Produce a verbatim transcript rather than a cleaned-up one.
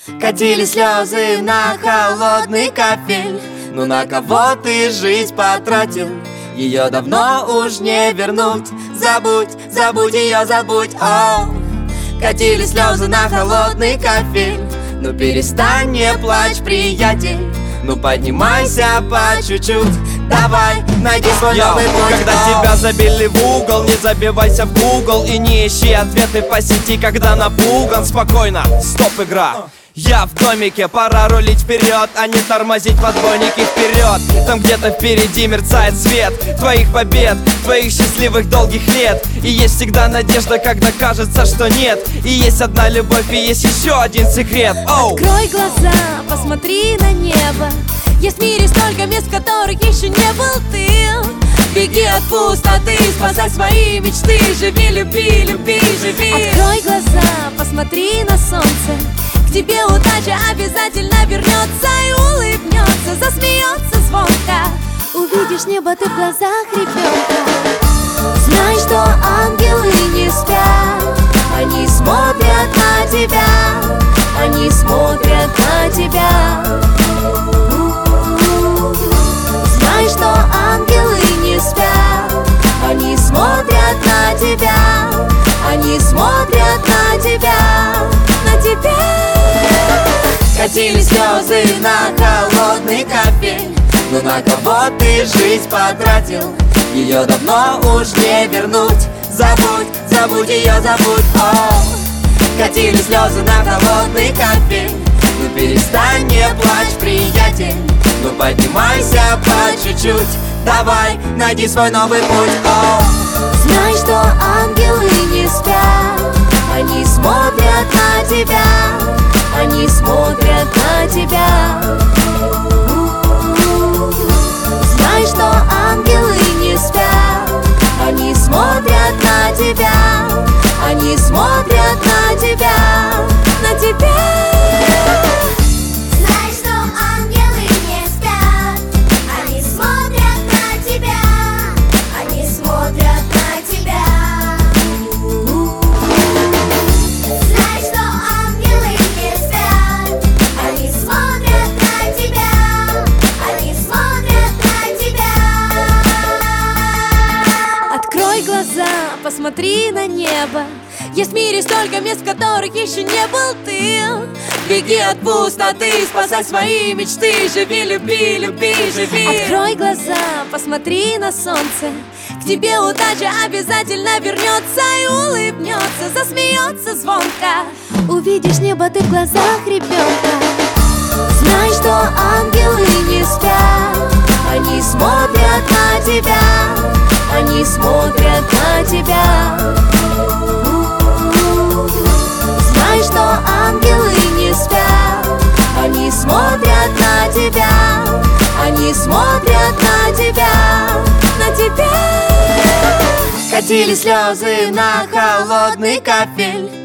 Катили слезы на холодный кафель. Ну на кого ты жизнь потратил? Ее давно уж не вернуть. Забудь, забудь ее, забудь. О, катили слезы на холодный кафель. Ну перестань, не плачь, приятель. Ну поднимайся по чуть-чуть. Давай, найди свой Йо, новый путь. когда О. тебя забили в угол, не забивайся в Google и не ищи ответы по сети, когда напуган. Спокойно, стоп, игра. Я в домике, пора рулить вперед, а не тормозить в отбойнике вперед. Там где-то впереди мерцает свет твоих побед, твоих счастливых долгих лет. И есть всегда надежда, когда кажется, что нет. И есть одна любовь, и есть еще один секрет. Оу! Открой глаза, посмотри на небо. Есть в мире столько мест, в которых еще не был ты. Беги от пустоты, спасай свои мечты. Живи, люби, люби, живи. Открой глаза, посмотри на солнце. К тебе удача обязательно вернется и улыбнется, засмеется звонко. Увидишь небо ты в глазах ребенка. Знай, что ангелы не спят. Они смотрят на тебя. Они смотрят на тебя. Знай, что ангелы не спят. Они смотрят на тебя. Они смотрят на тебя. На тебя. Катили слезы на холодный кафель. Ну на кого ты жизнь потратил? Ее давно уж не вернуть. Забудь, забудь ее, забудь. О, катили слезы на холодный кафель. Ну перестань, не плачь, приятель. Ну поднимайся по чуть-чуть. Давай, найди свой новый путь. О, знай, что ангелы не спят. Они смотрят на тебя. Они смотрят на тебя. Знай, что ангелы не спят. Они смотрят на тебя. Они смотрят на тебя. На тебя. Знай, что ангелы не спят. Они смотрят на тебя. Они смотрят на тебя. Знай, что ангелы не спят. Они смотрят на тебя. Они смотрят на тебя. Открой глаза, посмотри на небо. Есть в мире столько мест, в которых еще не был ты. Беги от пустоты, спасай свои мечты. Живи, люби, люби, живи. Открой глаза, посмотри на солнце. К тебе удача обязательно вернется и улыбнется, засмеется звонко. Увидишь небо ты в глазах ребенка. Знай, что ангелы не спят. Они смотрят на тебя. Они смотрят на тебя. Знай, что ангелы не спят. Они смотрят на тебя. Они смотрят на тебя. На тебя. катили слезы на холодный кафель.